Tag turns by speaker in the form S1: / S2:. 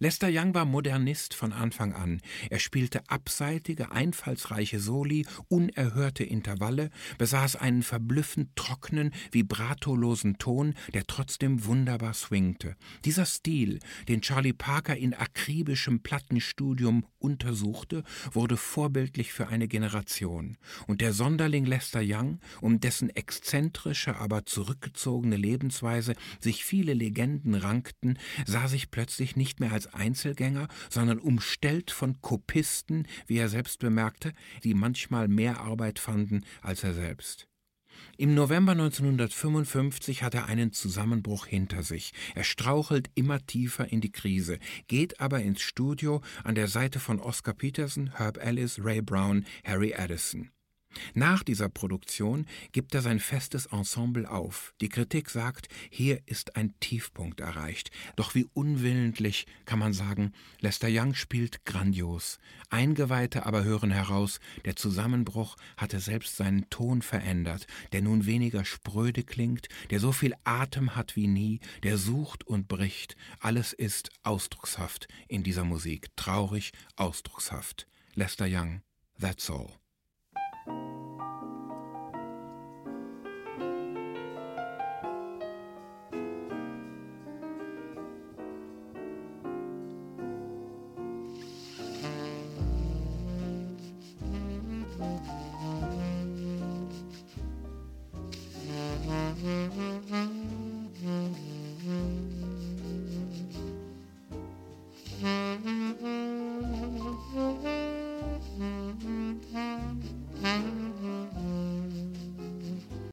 S1: Lester Young war Modernist von Anfang an. Er spielte abseitige, einfallsreiche Soli, unerhörte Intervalle, besaß einen verblüffend trockenen, vibratolosen Ton, der trotzdem wunderbar swingte. Dieser Stil, den Charlie Parker in akribischem Plattenstudium untersuchte, wurde vorbildlich für eine Generation. Und der Sonderling Lester Young, um dessen exzentrische, aber zurückgezogene Lebensweise sich viele Legenden rankten, sah sich plötzlich nicht mehr als Einzelgänger, sondern umstellt von Kopisten, wie er selbst bemerkte, die manchmal mehr Arbeit fanden als er selbst. Im November 1955 hat er einen Zusammenbruch hinter sich. Er strauchelt immer tiefer in die Krise, geht aber ins Studio an der Seite von Oscar Peterson, Herb Ellis, Ray Brown, Harry Addison. Nach dieser Produktion gibt er sein festes Ensemble auf. Die Kritik sagt, hier ist ein Tiefpunkt erreicht. Doch wie unwillentlich kann man sagen, Lester Young spielt grandios. Eingeweihte aber hören heraus, der Zusammenbruch hatte selbst seinen Ton verändert, der nun weniger spröde klingt, der so viel Atem hat wie nie, der sucht und bricht. Alles ist ausdruckshaft in dieser Musik, traurig, ausdruckshaft. Lester Young, that's all.